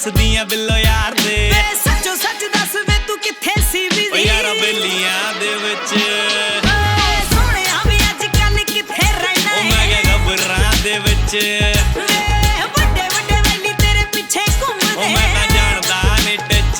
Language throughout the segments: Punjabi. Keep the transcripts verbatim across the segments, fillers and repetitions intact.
ਦੱਸਦੀਆਂ ਬਿੱਲੋ ਯਾਰ ਦੇ ਵੇ ਸੱਚੋ ਸੱਚ ਦੱਸ ਵੇ ਤੂੰ ਕਿੱਥੇ ਸੀ ਵੀ ਓ ਯਾਰਾ ਬੇਲੀਆਂ ਦੇ ਵਿੱਚ ਓਏ ਸੋਹਣਿਆ ਵੇ ਅੱਜ ਕੱਲ ਕਿੱਥੇ ਰਹਿਣਾ ਓ ਮੈਂ ਕਿਹਾ ਖਬਰਾਂ ਦੇ ਵਿੱਚ ਵੇ ਵੱਡੇ ਵੱਡੇ ਵੈਲੀ ਤੇਰੇ ਪਿੱਛੇ ਘੁੰਮਦੇ ਓ ਮੈਂ ਤਾਂ ਜਾਣਦਾ ਨੀ ਟੱਚ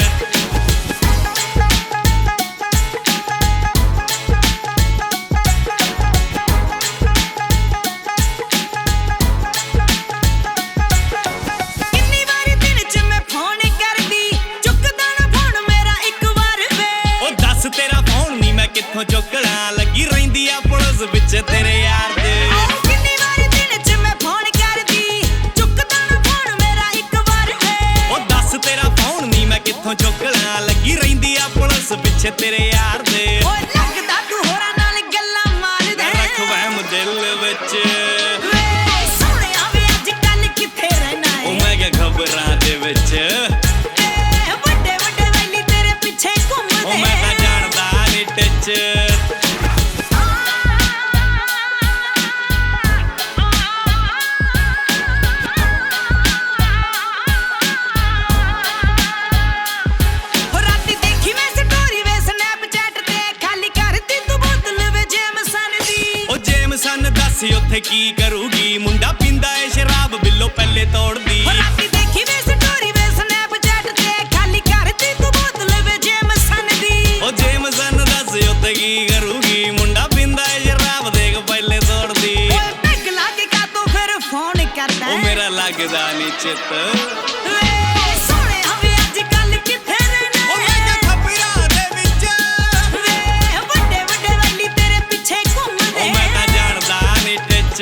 ਤੇਰਾ ਫੋਨ ਨੀ ਮੈਂ ਕਿੱਥੋਂ ਚੁੱਕਣਾ ਲੱਗੀ ਰਹਿੰਦੀ ਆ ਪੁਲਿਸ ਵਿੱਚ ਤੇਰੇ ਯਾਰ ਦੇ ਕਿੰਨੀ ਵਾਰੀ ਦਿਨ ਚ ਮੈਂ ਫੋਨ ਕਰਦੀ ਚੁੱਕਦਾ ਨਾ ਫੋਨ ਮੇਰਾ ਇੱਕ ਵਾਰ ਵੇ ਉਹ ਦੱਸ ਤੇਰਾ ਫੋਨ ਨੀ ਮੈਂ ਕਿੱਥੋਂ ਚੁੱਕਣਾ ਲੱਗੀ ਰਹਿੰਦੀ ਆ ਪੁਲਿਸ ਪਿੱਛੇ ਤੇਰੇ ਯਾਰ ਦੇ ਓਏ ਲੱਗਦਾ ਤੂੰ ਹੋਰਾਂ ਨਾਲ ਗੱਲਾਂ ਮਾਰਦਾ ਰੱਖ ਵਹਿਮ ਦਿਲ ਵਿੱਚ ਵੇ ਸੋਹਣਿਆ ਵੇ ਅੱਜ ਕੱਲ ਕਿੱਥੇ ਰਹਿਣਾ ਏ ਉਹ ਮੈਂ ਕਿਹਾ ਖਬਰਾਂ ਦੇ ਵਿੱਚ ਵੱਡੇ ਵੱਡੇ ਵੈਲੀ ਤੇਰੇ ਪਿੱਛੇ ਘੁੰਮਦੇ ਉਹ ਮੈਂ ਤਾਂ ਜਾਣਦਾ ਨੀ ਟੱਚ ਉੱਥੇ ਕੀ ਕਰੂਗੀ ਮੁੰਡਾ ਪੀਂਦਾ ਏ ਸ਼ਰਾਬ ਬਿੱਲੋ ਪਹਿਲੇ ਤੋੜਦੀ ਰਾਤੀ ਦੇਖੀ ਵੇ ਸਟੋਰੀ ਵੇ ਸਨੈਪਚੈਟ ਤੇ ਖਾਲੀ ਕਰਦੀ ਤੂੰ ਬੋਤਲ ਵੇ ਜੇਮਸਨ ਦੀ ਉਹ ਜੇਮਸਨ ਦੱਸ ਉੱਥੇ ਕੀ ਕਰੂਗੀ ਮੁੰਡਾ ਪੀਂਦਾ ਏ ਸ਼ਰਾਬ ਦੇਖ ਪਹਿਲੇ ਤੋੜਦੀ ਓਏ ਪੈਗ ਲਾ ਕੇ ਕਾਤੋਂ ਫਿਰ ਫੋਨ ਕਰਦਾ ਉਹ ਮੇਰਾ ਲੱਗਦਾ ਨੀ ਚਿੱਤ ਵੇ ਸੋਹਣਿਆ ਵੇ ਅੱਜ ਕੱਲ ਕਿੱਥੇ ਰਹਿਣਾ ਉਹ ਮੈਂ ਕਿਹਾ ਖਬਰਾਂ ਦੇ ਵਿੱਚ ਵੇ ਵੱਡੇ ਵੱਡੇ ਵੈਲੀ ਤੇਰੇ ਪਿੱਛੇ ਘੁੰਮਦੇ ਉਹ ਮੈਂ ਤਾਂ ਜਾਣਦਾ ਨੀ ਟੱਚ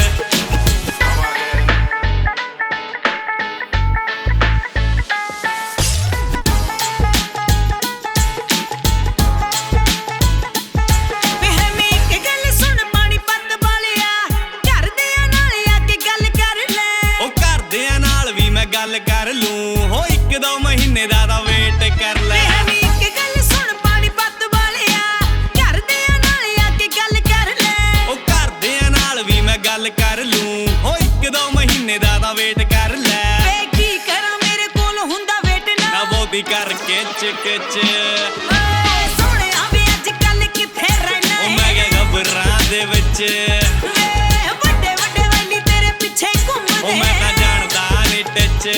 ਗੱਲ ਕਰ ਲੂੰ ਹੋ ਇੱਕ ਦੋ ਮਹੀਨੇ ਦਾ ਦਾ ਵੇਟ ਕਰ ਲੈ ਇੱਕ ਗੱਲ ਸੁਣ ਪਾਣੀ ਪੱਤ ਵਾਲਿਆ ਘਰਦਿਆਂ ਨਾਲ ਆ ਕੇ ਗੱਲ ਕਰ ਲੈ ਉਹ ਘਰਦਿਆਂ ਨਾਲ ਵੀ ਮੈਂ ਗੱਲ ਕਰ ਲੂੰ ਹੋ ਇੱਕ ਦੋ ਮਹੀਨੇ ਦਾ ਦਾ ਵੇਟ ਕਰ ਲੈ ਵੇ ਕੀ ਕਰਾਂ ਮੇਰੇ ਕੋਲ ਹੁੰਦਾ ਵੇਟ ਨਾ ਨਾ ਬੋਦੀ ਕਰ ਕਿਚ ਕਿਚ ਓਏ ਸੋਹਣਿਆ ਵੇ ਅੱਜ ਕੱਲ ਕਿੱਥੇ ਰਹਿਣਾ ਉਹ ਮੈਂ ਕਿਹਾ ਖਬਰਾਂ ਦੇ ਵਿੱਚ ਵੇ ਵੱਡੇ ਵੱਡੇ ਵੈਲੀ ਤੇਰੇ ਪਿੱਛੇ ਘੁੰਮਦੇ ਉਹ ਮੈਂ ਤਾਂ ਜਾਣਦਾ ਨੀ ਟੱਚ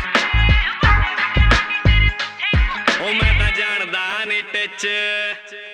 ਉਹ ਮੈਂ ਤਾਂ ਜਾਣਦਾ ਨੀ ਟੱਚ